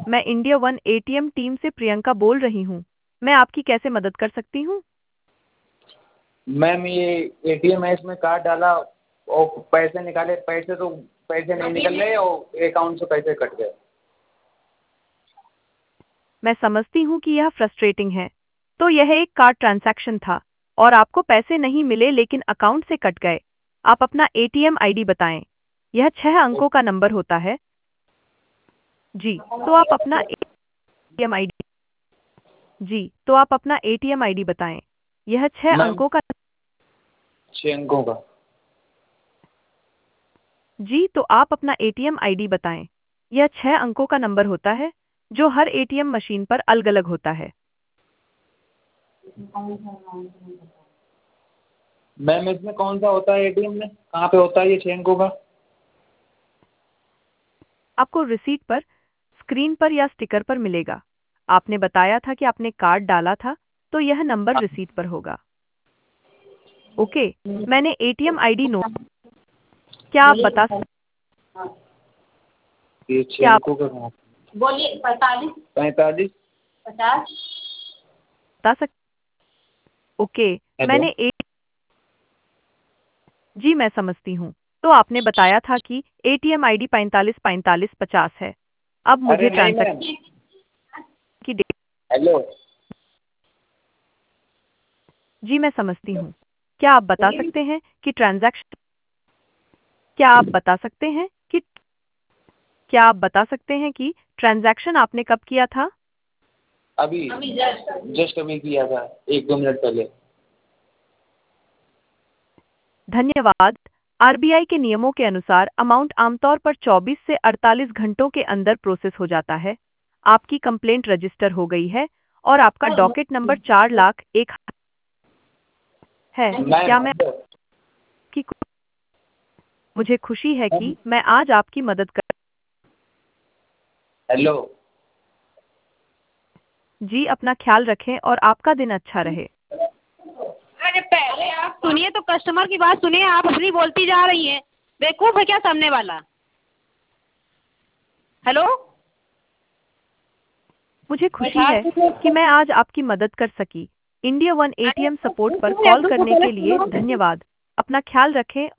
मैं India one ATM team से प्रियंका बोल रही हूँ। मैं आपकी कैसे मदद कर सकती हूँ? मैम ये एटीएम है, इसमें कार्ड डाला और पैसे निकाले, पैसे नहीं निकल रहे और अकाउंट से पैसे कट गए। मैं समझती हूँ कि यह फ्रस्ट्रेटिंग है। तो यह एक कार्ड ट्रांजैक्शन था और आपको पैसे नहीं मिले लेकिन अकाउंट से कट गए। आप अपना एटीएम आईडी बताएं। यह 6 अंकों का नंबर होता है। जी, तो आप अपना एटीएम आईडी जी, तो आप अपना एटीएम आईडी बताएं। यह 6 मैम अंकों का 6 अंकों का। जी, तो आप अपना एटीएम आईडी बताएं। यह 6 अंकों का नंबर होता है जो हर एटीएम मशीन पर अलग-अलग होता है। मैम इसमें कौन सा होता है एटीएम में, कहाँ पे होता है ये 6 अंकों का? आपको रिसीट पर, स्क्रीन पर या स्टिकर पर मिलेगा। आपने बताया था कि आपने कार्ड डाला था, तो यह नंबर रिसीट पर होगा। ओके, मैंने एटीएम आईडी नोट। क्या आप बता ये 6 क्या आप अंकों का कहाँ? बोलिए 45 45 50। बता सक ओके, हेलो। मैंने जी मैं समझती हूँ। तो आपने बताया था कि एटीएम आईडी 45 45 50 है। अब मुझे अरे नहीं ट्रांजैक्शन मैम। की डेट हेलो। जी मैं समझती हूँ। क्या आप बता सकते हैं कि ट्रांजैक्शन क्या आप बता सकते हैं कि क्या आप बता सकते हैं कि ट्रांजैक्शन आपने कब किया था? अभी जस्ट अभी किया था 1-2 मिनट पहले। धन्यवाद। आरबीआई के नियमों के अनुसार अमाउंट आमतौर पर 24 से 48 घंटों के अंदर प्रोसेस हो जाता है। आपकी कंप्लेंट रजिस्टर हो गई है और आपका डॉकेट नंबर 4,01 है। क्या मैं मैम आपकी मुझे खुशी है कि मैं आज आपकी मदद कर हेलो। जी अपना ख्याल रखें और आपका दिन अच्छा रहे। अरे पहले आप सुनिए तो कस्टमर की बात सुनिए, आप अपनी बोलती जा रही हैं। बेवकूफ़ है क्या सामने वाला? हेलो। मुझे खुशी बैठा है कि मैं आज आपकी मदद कर सकी। इंडिया वन अरे एटीएम सपोर्ट पर तुम या कॉल तो करने पहले के लिए सुनो। धन्यवाद। अपना ख्याल रखें